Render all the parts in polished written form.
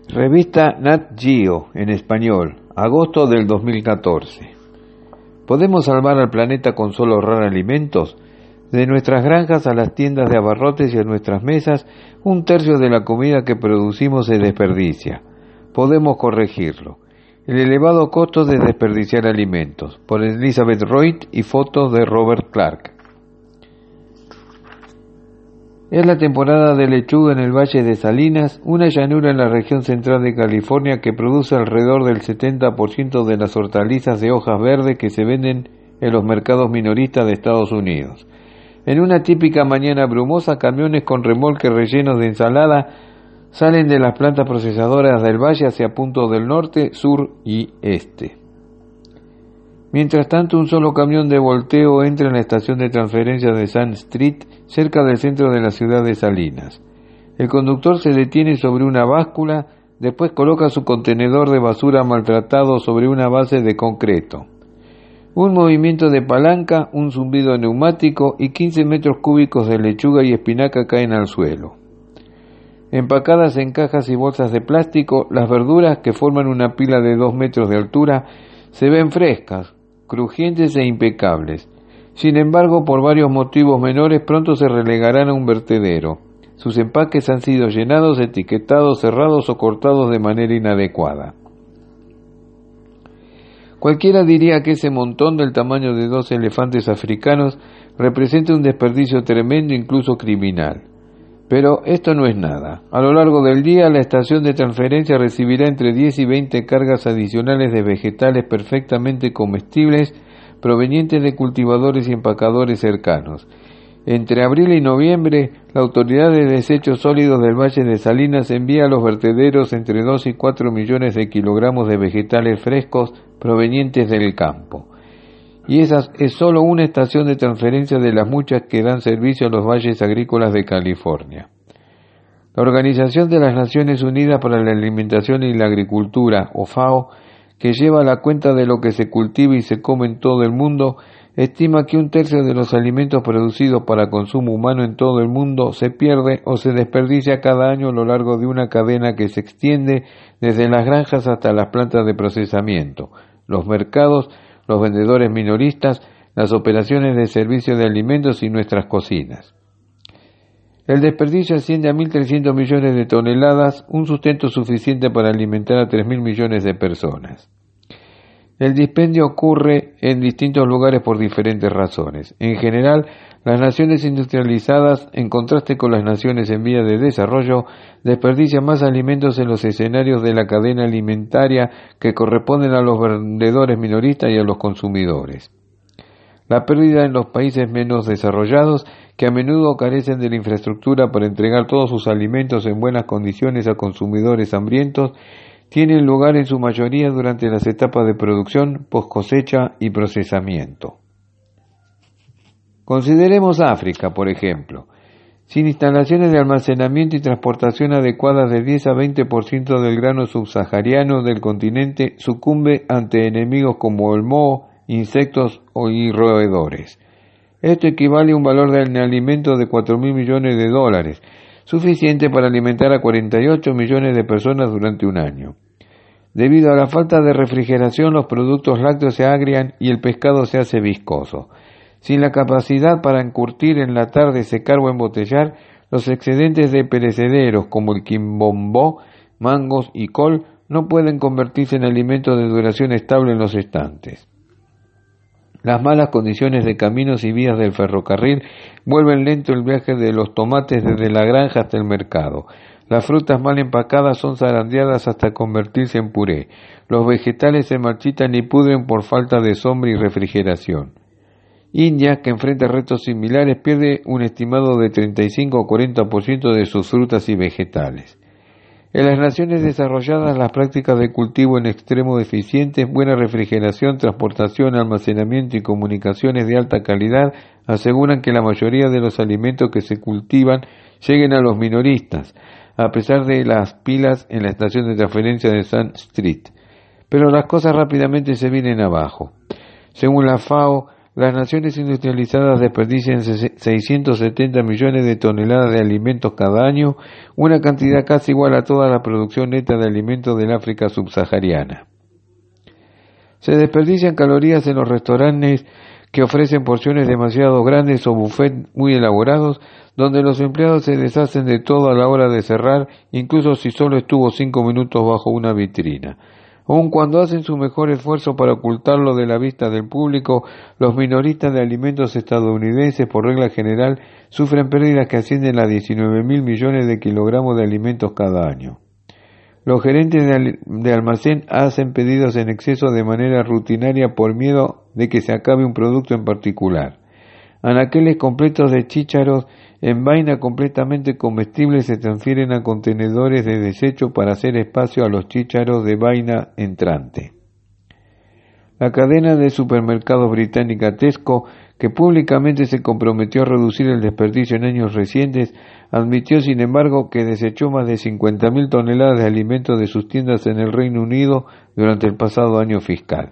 Revista Nat Geo en español, agosto del 2014. ¿Podemos salvar al planeta con solo ahorrar alimentos? De nuestras granjas a las tiendas de abarrotes y a nuestras mesas, un tercio de la comida que producimos se desperdicia. Podemos corregirlo. El elevado costo de desperdiciar alimentos, por Elizabeth Royd y fotos de Robert Clark. Es la temporada de lechuga en el Valle de Salinas, una llanura en la región central de California que produce alrededor del 70% de las hortalizas de hojas verdes que se venden en los mercados minoristas de Estados Unidos. En una típica mañana brumosa, camiones con remolques rellenos de ensalada salen de las plantas procesadoras del valle hacia puntos del norte, sur y este. Mientras tanto, un solo camión de volteo entra en la estación de transferencia de Sand Street, cerca del centro de la ciudad de Salinas. El conductor se detiene sobre una báscula, después coloca su contenedor de basura maltratado sobre una base de concreto. Un movimiento de palanca, un zumbido neumático y 15 metros cúbicos de lechuga y espinaca caen al suelo. Empacadas en cajas y bolsas de plástico, las verduras, que forman una pila de 2 metros de altura, se ven frescas, crujientes e impecables. Sin embargo, por varios motivos menores, pronto se relegarán a un vertedero. Sus empaques han sido llenados, etiquetados, cerrados o cortados de manera inadecuada. Cualquiera diría que ese montón del tamaño de 2 elefantes africanos representa un desperdicio tremendo, incluso criminal. Pero esto no es nada. A lo largo del día, la estación de transferencia recibirá entre 10 y 20 cargas adicionales de vegetales perfectamente comestibles provenientes de cultivadores y empacadores cercanos. Entre abril y noviembre, la Autoridad de Desechos Sólidos del Valle de Salinas envía a los vertederos entre 2 y 4 millones de kilogramos de vegetales frescos provenientes del campo. Y esa es solo una estación de transferencia de las muchas que dan servicio a los valles agrícolas de California. La Organización de las Naciones Unidas para la Alimentación y la Agricultura, o FAO, que lleva la cuenta de lo que se cultiva y se come en todo el mundo, estima que un tercio de los alimentos producidos para consumo humano en todo el mundo se pierde o se desperdicia cada año a lo largo de una cadena que se extiende desde las granjas hasta las plantas de procesamiento, los mercados, los vendedores minoristas, las operaciones de servicio de alimentos y nuestras cocinas. El desperdicio asciende a 1.300 millones de toneladas, un sustento suficiente para alimentar a 3.000 millones de personas. El dispendio ocurre en distintos lugares por diferentes razones. En general, las naciones industrializadas, en contraste con las naciones en vía de desarrollo, desperdician más alimentos en los escenarios de la cadena alimentaria que corresponden a los vendedores minoristas y a los consumidores. La pérdida en los países menos desarrollados, que a menudo carecen de la infraestructura para entregar todos sus alimentos en buenas condiciones a consumidores hambrientos, tienen lugar en su mayoría durante las etapas de producción, post-cosecha y procesamiento. Consideremos África, por ejemplo. Sin instalaciones de almacenamiento y transportación adecuadas, del 10 a 20% del grano subsahariano del continente sucumbe ante enemigos como el moho, insectos y roedores. Esto equivale a un valor del alimento de 4.000 millones de dólares, suficiente para alimentar a 48 millones de personas durante un año. Debido a la falta de refrigeración, los productos lácteos se agrian y el pescado se hace viscoso. Sin la capacidad para encurtir, enlatar, desecar o embotellar, los excedentes de perecederos como el quimbombó, mangos y col no pueden convertirse en alimentos de duración estable en los estantes. Las malas condiciones de caminos y vías del ferrocarril vuelven lento el viaje de los tomates desde la granja hasta el mercado. Las frutas mal empacadas son zarandeadas hasta convertirse en puré. Los vegetales se marchitan y pudren por falta de sombra y refrigeración. India, que enfrenta retos similares, pierde un estimado de 35 o 40% de sus frutas y vegetales. En las naciones desarrolladas, las prácticas de cultivo en extremo deficientes, buena refrigeración, transportación, almacenamiento y comunicaciones de alta calidad aseguran que la mayoría de los alimentos que se cultivan lleguen a los minoristas, a pesar de las pilas en la estación de transferencia de Sand Street. Pero las cosas rápidamente se vienen abajo. Según la FAO, las naciones industrializadas desperdician 670 millones de toneladas de alimentos cada año, una cantidad casi igual a toda la producción neta de alimentos del África subsahariana. Se desperdician calorías en los restaurantes que ofrecen porciones demasiado grandes o buffets muy elaborados, donde los empleados se deshacen de todo a la hora de cerrar, incluso si solo estuvo 5 minutos bajo una vitrina. Aun cuando hacen su mejor esfuerzo para ocultarlo de la vista del público, los minoristas de alimentos estadounidenses, por regla general, sufren pérdidas que ascienden a 19.000 millones de kilogramos de alimentos cada año. Los gerentes de almacén hacen pedidos en exceso de manera rutinaria por miedo de que se acabe un producto en particular. Anaqueles completos de chícharos en vaina completamente comestibles se transfieren a contenedores de desecho para hacer espacio a los chícharos de vaina entrante. La cadena de supermercados británica Tesco, que públicamente se comprometió a reducir el desperdicio en años recientes, admitió sin embargo que desechó más de 50.000 toneladas de alimentos de sus tiendas en el Reino Unido durante el pasado año fiscal.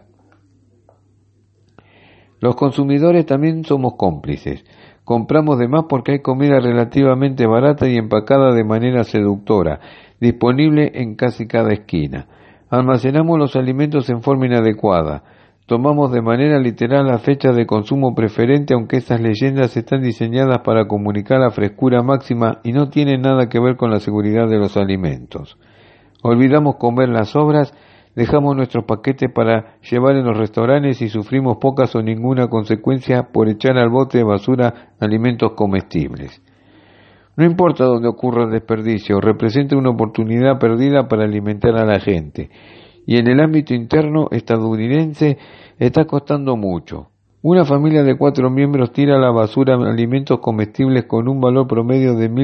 Los consumidores también somos cómplices. Compramos de más porque hay comida relativamente barata y empacada de manera seductora, disponible en casi cada esquina. Almacenamos los alimentos en forma inadecuada. Tomamos de manera literal la fecha de consumo preferente, aunque estas leyendas están diseñadas para comunicar la frescura máxima y no tienen nada que ver con la seguridad de los alimentos. Olvidamos comer las sobras, dejamos nuestros paquetes para llevar en los restaurantes y sufrimos pocas o ninguna consecuencia por echar al bote de basura alimentos comestibles. No importa dónde ocurra el desperdicio, representa una oportunidad perdida para alimentar a la gente. Y en el ámbito interno estadounidense está costando mucho. Una familia de 4 miembros tira a la basura alimentos comestibles con un valor promedio de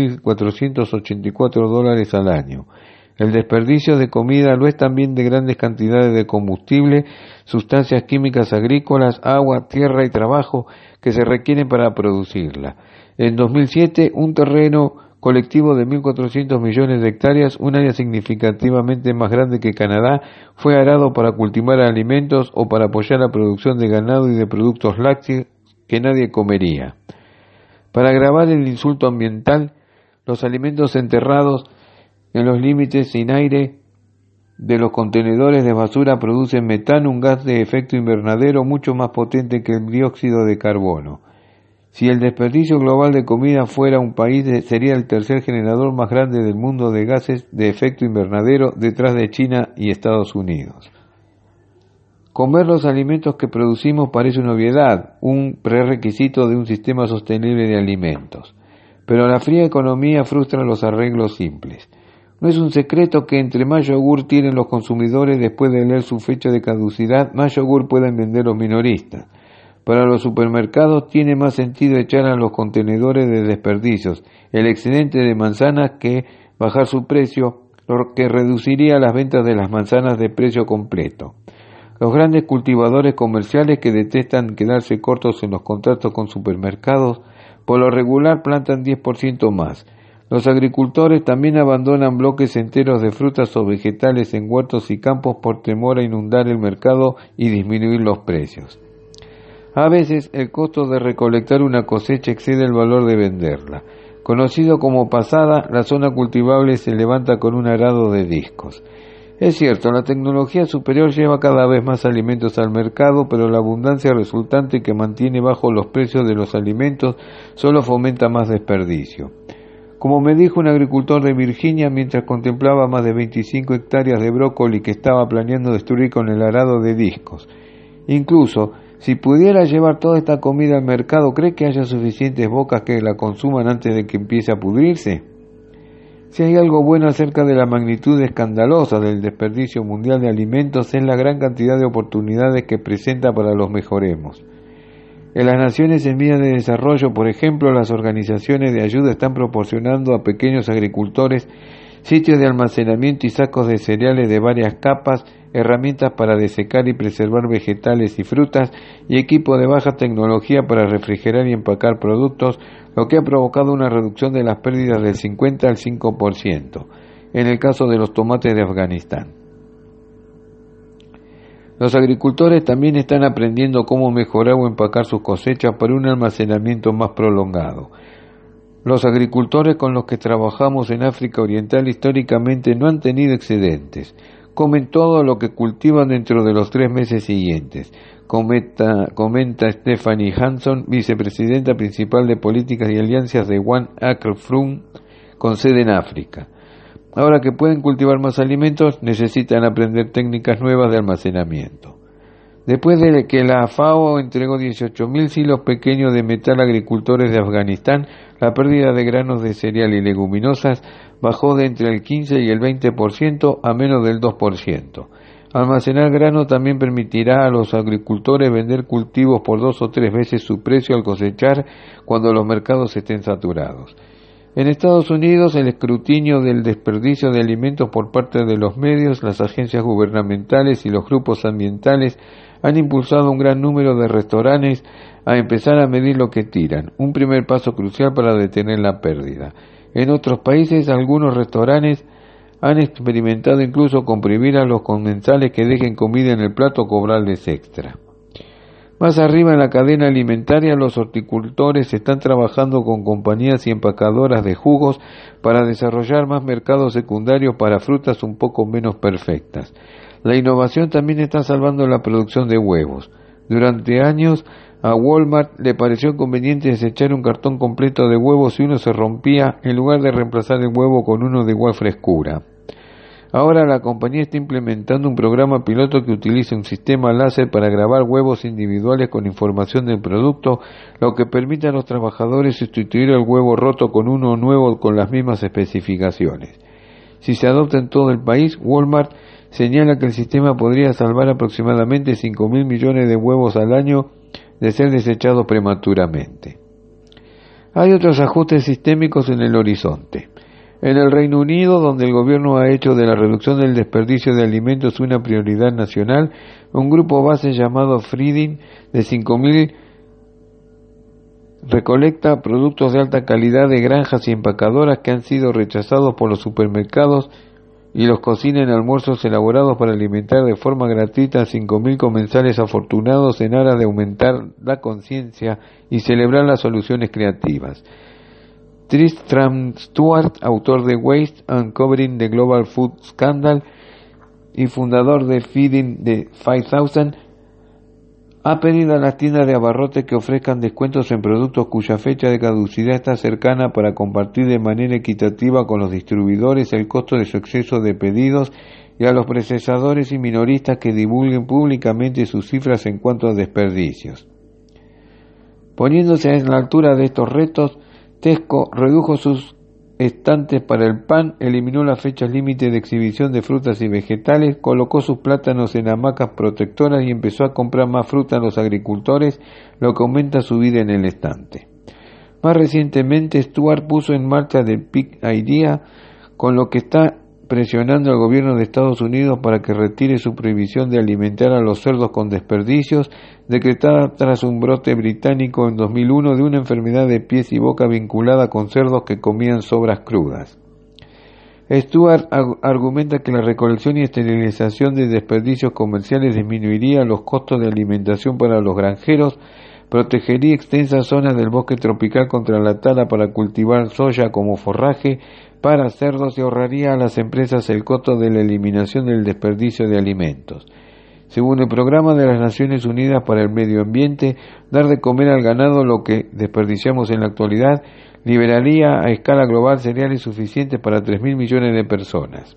$1.484 al año. El desperdicio de comida lo es también de grandes cantidades de combustible, sustancias químicas agrícolas, agua, tierra y trabajo que se requieren para producirla. En 2007, un terreno colectivo de 1.400 millones de hectáreas, un área significativamente más grande que Canadá, fue arado para cultivar alimentos o para apoyar la producción de ganado y de productos lácteos que nadie comería. Para agravar el insulto ambiental, los alimentos enterrados en los límites sin aire de los contenedores de basura producen metano, un gas de efecto invernadero mucho más potente que el dióxido de carbono. Si el desperdicio global de comida fuera un país, sería el tercer generador más grande del mundo de gases de efecto invernadero, detrás de China y Estados Unidos. Comer los alimentos que producimos parece una obviedad, un prerequisito de un sistema sostenible de alimentos. Pero la fría economía frustra los arreglos simples. No es un secreto que entre más yogur tienen los consumidores después de leer su fecha de caducidad, más yogur pueden vender los minoristas. Para los supermercados tiene más sentido echar a los contenedores de desperdicios el excedente de manzanas que bajar su precio, lo que reduciría las ventas de las manzanas de precio completo. Los grandes cultivadores comerciales que detestan quedarse cortos en los contratos con supermercados, por lo regular plantan 10% más. Los agricultores también abandonan bloques enteros de frutas o vegetales en huertos y campos por temor a inundar el mercado y disminuir los precios. A veces el costo de recolectar una cosecha excede el valor de venderla. Conocido como pasada, la zona cultivable se levanta con un arado de discos. Es cierto, la tecnología superior lleva cada vez más alimentos al mercado, pero la abundancia resultante que mantiene bajos los precios de los alimentos solo fomenta más desperdicio. Como me dijo un agricultor de Virginia mientras contemplaba más de 25 hectáreas de brócoli que estaba planeando destruir con el arado de discos. Incluso, si pudiera llevar toda esta comida al mercado, ¿cree que haya suficientes bocas que la consuman antes de que empiece a pudrirse? Si hay algo bueno acerca de la magnitud escandalosa del desperdicio mundial de alimentos, es la gran cantidad de oportunidades que presenta para los mejoremos. En las naciones en vías de desarrollo, por ejemplo, las organizaciones de ayuda están proporcionando a pequeños agricultores sitios de almacenamiento y sacos de cereales de varias capas, herramientas para desecar y preservar vegetales y frutas y equipo de baja tecnología para refrigerar y empacar productos, lo que ha provocado una reducción de las pérdidas del 50 al 5%, en el caso de los tomates de Afganistán. Los agricultores también están aprendiendo cómo mejorar o empacar sus cosechas para un almacenamiento más prolongado. Los agricultores con los que trabajamos en África Oriental históricamente no han tenido excedentes. Comen todo lo que cultivan dentro de los 3 meses siguientes, comenta Stephanie Hanson, vicepresidenta principal de Políticas y Alianzas de One Acre Fund, con sede en África. Ahora que pueden cultivar más alimentos, necesitan aprender técnicas nuevas de almacenamiento. Después de que la FAO entregó 18.000 silos pequeños de metal a agricultores de Afganistán, la pérdida de granos de cereal y leguminosas bajó de entre el 15 y el 20% a menos del 2%. Almacenar grano también permitirá a los agricultores vender cultivos por 2 o 3 veces su precio al cosechar cuando los mercados estén saturados. En Estados Unidos, el escrutinio del desperdicio de alimentos por parte de los medios, las agencias gubernamentales y los grupos ambientales han impulsado un gran número de restaurantes a empezar a medir lo que tiran, un primer paso crucial para detener la pérdida. En otros países, algunos restaurantes han experimentado incluso con prohibir a los comensales que dejen comida en el plato o cobrarles extra. Más arriba en la cadena alimentaria, los horticultores están trabajando con compañías y empacadoras de jugos para desarrollar más mercados secundarios para frutas un poco menos perfectas. La innovación también está salvando la producción de huevos. Durante años, a Walmart le pareció conveniente desechar un cartón completo de huevos si uno se rompía, en lugar de reemplazar el huevo con uno de igual frescura. Ahora la compañía está implementando un programa piloto que utiliza un sistema láser para grabar huevos individuales con información del producto, lo que permite a los trabajadores sustituir el huevo roto con uno nuevo con las mismas especificaciones. Si se adopta en todo el país, Walmart señala que el sistema podría salvar aproximadamente 5.000 millones de huevos al año de ser desechados prematuramente. Hay otros ajustes sistémicos en el horizonte. En el Reino Unido, donde el gobierno ha hecho de la reducción del desperdicio de alimentos una prioridad nacional, un grupo base llamado Feeding de 5.000 recolecta productos de alta calidad de granjas y empacadoras que han sido rechazados por los supermercados y los cocina en almuerzos elaborados para alimentar de forma gratuita a 5.000 comensales afortunados en aras de aumentar la conciencia y celebrar las soluciones creativas. Tristram Stuart, autor de Waste Uncovering the Global Food Scandal y fundador de Feeding the 5000, ha pedido a las tiendas de abarrotes que ofrezcan descuentos en productos cuya fecha de caducidad está cercana para compartir de manera equitativa con los distribuidores el costo de su exceso de pedidos y a los procesadores y minoristas que divulguen públicamente sus cifras en cuanto a desperdicios. Poniéndose a la altura de estos retos, Tesco redujo sus estantes para el pan, eliminó las fechas límite de exhibición de frutas y vegetales, colocó sus plátanos en hamacas protectoras y empezó a comprar más fruta a los agricultores, lo que aumenta su vida en el estante. Más recientemente, Stuart puso en marcha The Pig Idea, con lo que está presionando al gobierno de Estados Unidos para que retire su prohibición de alimentar a los cerdos con desperdicios, decretada tras un brote británico en 2001 de una enfermedad de pies y boca vinculada con cerdos que comían sobras crudas. Stuart argumenta que la recolección y esterilización de desperdicios comerciales disminuiría los costos de alimentación para los granjeros, protegería extensas zonas del bosque tropical contra la tala para cultivar soya como forraje para cerdos y ahorraría a las empresas el costo de la eliminación del desperdicio de alimentos. Según el Programa de las Naciones Unidas para el Medio Ambiente, dar de comer al ganado lo que desperdiciamos en la actualidad liberaría a escala global cereales suficientes para 3.000 millones de personas.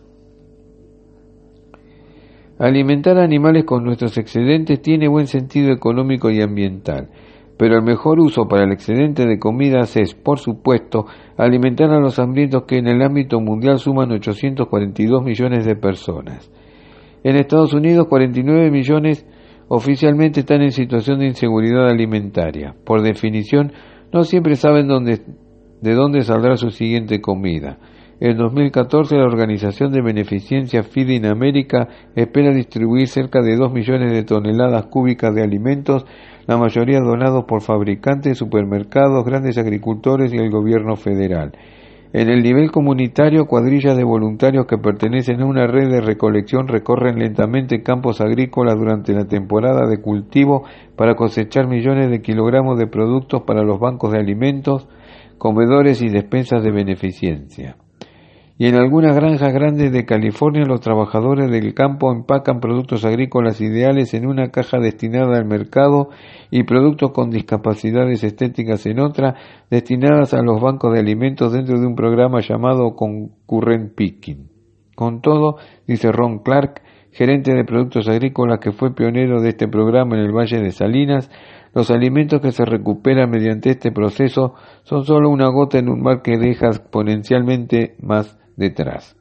Alimentar a animales con nuestros excedentes tiene buen sentido económico y ambiental, pero el mejor uso para el excedente de comidas es, por supuesto, alimentar a los hambrientos que en el ámbito mundial suman 842 millones de personas. En Estados Unidos, 49 millones oficialmente están en situación de inseguridad alimentaria. Por definición, no siempre saben de dónde saldrá su siguiente comida. En 2014, la organización de beneficencia Feeding America espera distribuir cerca de 2 millones de toneladas cúbicas de alimentos, la mayoría donados por fabricantes, supermercados, grandes agricultores y el gobierno federal. En el nivel comunitario, cuadrillas de voluntarios que pertenecen a una red de recolección recorren lentamente campos agrícolas durante la temporada de cultivo para cosechar millones de kilogramos de productos para los bancos de alimentos, comedores y despensas de beneficencia. Y en algunas granjas grandes de California, los trabajadores del campo empacan productos agrícolas ideales en una caja destinada al mercado y productos con discapacidades estéticas en otra, destinadas a los bancos de alimentos dentro de un programa llamado Concurrent Picking. Con todo, dice Ron Clark, gerente de productos agrícolas que fue pionero de este programa en el Valle de Salinas, los alimentos que se recuperan mediante este proceso son solo una gota en un mar que deja exponencialmente más detrás.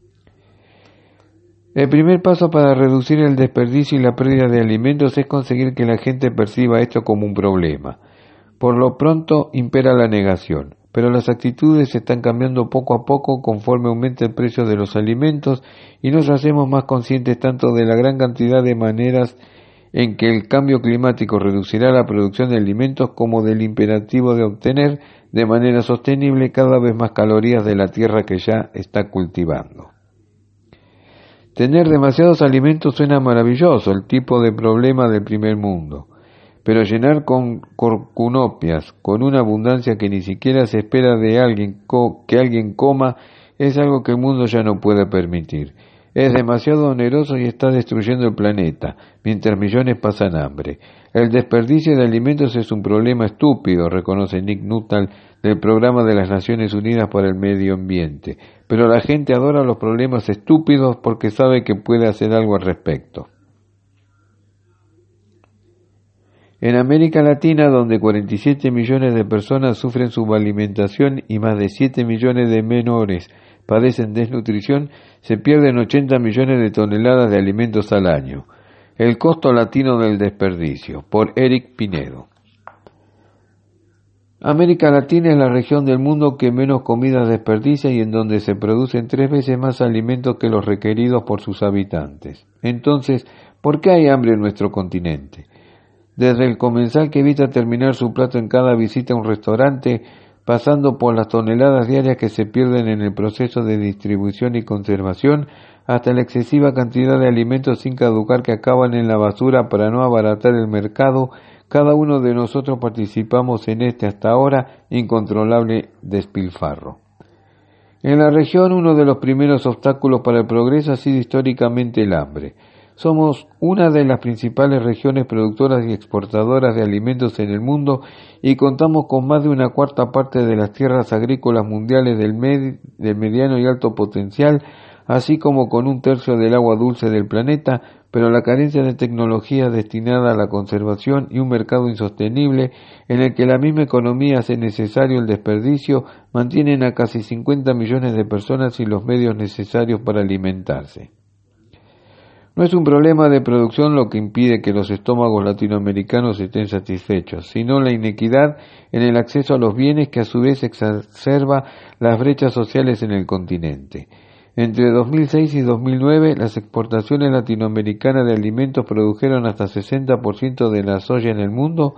El primer paso para reducir el desperdicio y la pérdida de alimentos es conseguir que la gente perciba esto como un problema. Por lo pronto impera la negación, pero las actitudes están cambiando poco a poco conforme aumenta el precio de los alimentos y nos hacemos más conscientes tanto de la gran cantidad de maneras en que el cambio climático reducirá la producción de alimentos como del imperativo de obtener de manera sostenible cada vez más calorías de la tierra que ya está cultivando. Tener demasiados alimentos suena maravilloso, el tipo de problema del primer mundo, pero llenar con corcunopias, con una abundancia que ni siquiera se espera de que alguien coma, es algo que el mundo ya no puede permitir. Es demasiado oneroso y está destruyendo el planeta, mientras millones pasan hambre. El desperdicio de alimentos es un problema estúpido, reconoce Nick Nuttall del Programa de las Naciones Unidas para el Medio Ambiente, pero la gente adora los problemas estúpidos porque sabe que puede hacer algo al respecto. En América Latina, donde 47 millones de personas sufren subalimentación y más de 7 millones de menores padecen desnutrición, se pierden 80 millones de toneladas de alimentos al año. El costo latino del desperdicio, por Eric Pinedo. América Latina es la región del mundo que menos comida desperdicia y en donde se producen 3 veces más alimentos que los requeridos por sus habitantes. Entonces, ¿por qué hay hambre en nuestro continente? Desde el comensal que evita terminar su plato en cada visita a un restaurante, pasando por las toneladas diarias que se pierden en el proceso de distribución y conservación, hasta la excesiva cantidad de alimentos sin caducar que acaban en la basura para no abaratar el mercado, cada uno de nosotros participamos en este hasta ahora incontrolable despilfarro. En la región, uno de los primeros obstáculos para el progreso ha sido históricamente el hambre. Somos una de las principales regiones productoras y exportadoras de alimentos en el mundo y contamos con más de una cuarta parte de las tierras agrícolas mundiales del mediano y alto potencial, así como con 1/3 del agua dulce del planeta, pero la carencia de tecnología destinada a la conservación y un mercado insostenible en el que la misma economía hace necesario el desperdicio mantienen a casi 50 millones de personas sin los medios necesarios para alimentarse. No es un problema de producción lo que impide que los estómagos latinoamericanos estén satisfechos, sino la inequidad en el acceso a los bienes que a su vez exacerba las brechas sociales en el continente. Entre 2006 y 2009, las exportaciones latinoamericanas de alimentos produjeron hasta 60% de la soya en el mundo,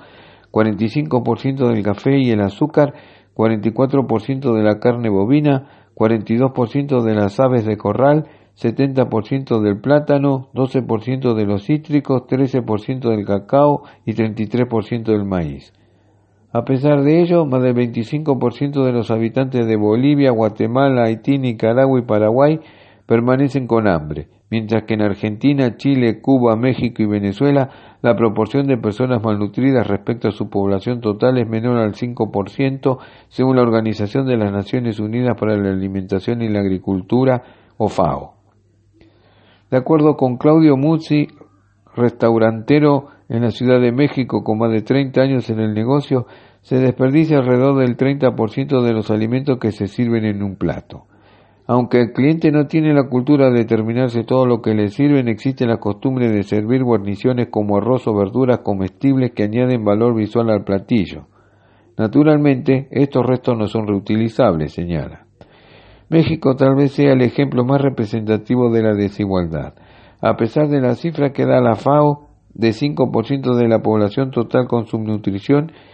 45% del café y el azúcar, 44% de la carne bovina, 42% de las aves de corral, 70% del plátano, 12% de los cítricos, 13% del cacao y 33% del maíz. A pesar de ello, más del 25% de los habitantes de Bolivia, Guatemala, Haití, Nicaragua y Paraguay permanecen con hambre, mientras que en Argentina, Chile, Cuba, México y Venezuela la proporción de personas malnutridas respecto a su población total es menor al 5%, según la Organización de las Naciones Unidas para la Alimentación y la Agricultura, o FAO. De acuerdo con Claudio Muzzi, restaurantero en la Ciudad de México con más de 30 años en el negocio, se desperdicia alrededor del 30% de los alimentos que se sirven en un plato. Aunque el cliente no tiene la cultura de determinarse todo lo que le sirven, existe la costumbre de servir guarniciones como arroz o verduras comestibles que añaden valor visual al platillo. Naturalmente, estos restos no son reutilizables, señala. México tal vez sea el ejemplo más representativo de la desigualdad. A pesar de la cifra que da la FAO, de 5% de la población total con subnutrición,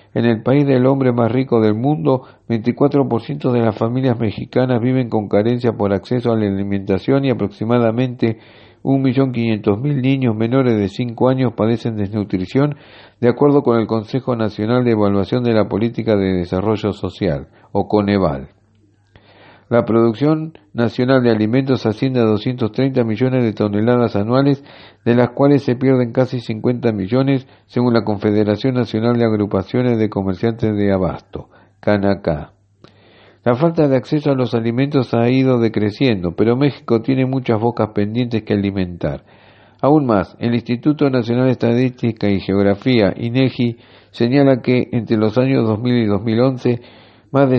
en el país del hombre más rico del mundo, 24% de las familias mexicanas viven con carencia por acceso a la alimentación y aproximadamente 1.500.000 niños menores de 5 años padecen desnutrición, de acuerdo con el Consejo Nacional de Evaluación de la Política de Desarrollo Social, o Coneval. La producción nacional de alimentos asciende a 230 millones de toneladas anuales, de las cuales se pierden casi 50 millones, según la Confederación Nacional de Agrupaciones de Comerciantes de Abasto, CANACA. La falta de acceso a los alimentos ha ido decreciendo, pero México tiene muchas bocas pendientes que alimentar. Aún más, el Instituto Nacional de Estadística y Geografía, INEGI, señala que entre los años 2000 y 2011, más de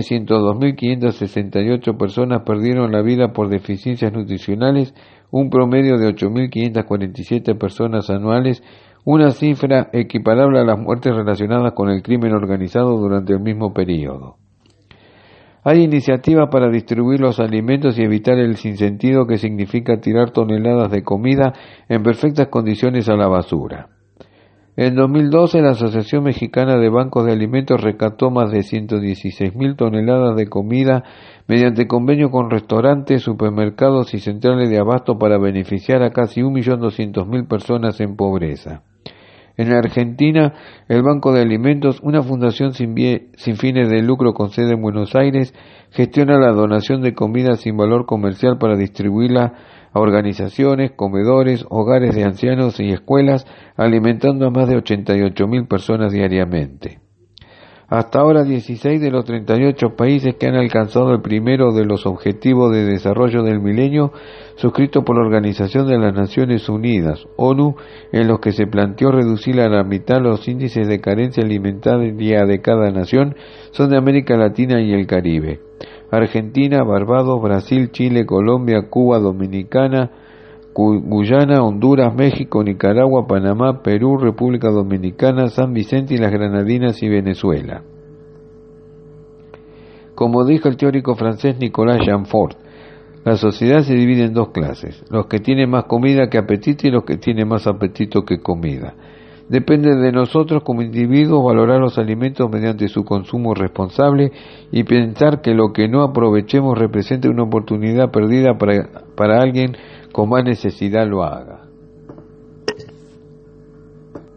102.568 personas perdieron la vida por deficiencias nutricionales, un promedio de 8.547 personas anuales, una cifra equiparable a las muertes relacionadas con el crimen organizado durante el mismo periodo. Hay iniciativas para distribuir los alimentos y evitar el sinsentido que significa tirar toneladas de comida en perfectas condiciones a la basura. En 2012, la Asociación Mexicana de Bancos de Alimentos rescató más de 116.000 toneladas de comida mediante convenio con restaurantes, supermercados y centrales de abasto para beneficiar a casi 1.200.000 personas en pobreza. En Argentina, el Banco de Alimentos, una fundación sin fines de lucro con sede en Buenos Aires, gestiona la donación de comida sin valor comercial para distribuirla a organizaciones, comedores, hogares de ancianos y escuelas, alimentando a más de 88.000 personas diariamente. Hasta ahora, 16 de los 38 países que han alcanzado el primero de los Objetivos de Desarrollo del Milenio, suscritos por la Organización de las Naciones Unidas, ONU, en los que se planteó reducir a la mitad los índices de carencia alimentaria de cada nación, son de América Latina y el Caribe. Argentina, Barbados, Brasil, Chile, Colombia, Cuba, Dominicana, Guyana, Honduras, México, Nicaragua, Panamá, Perú, República Dominicana, San Vicente y las Granadinas y Venezuela. Como dijo el teórico francés Nicolas Chamfort, la sociedad se divide en dos clases, los que tienen más comida que apetito y los que tienen más apetito que comida. Depende de nosotros como individuos valorar los alimentos mediante su consumo responsable y pensar que lo que no aprovechemos representa una oportunidad perdida para alguien con más necesidad lo haga.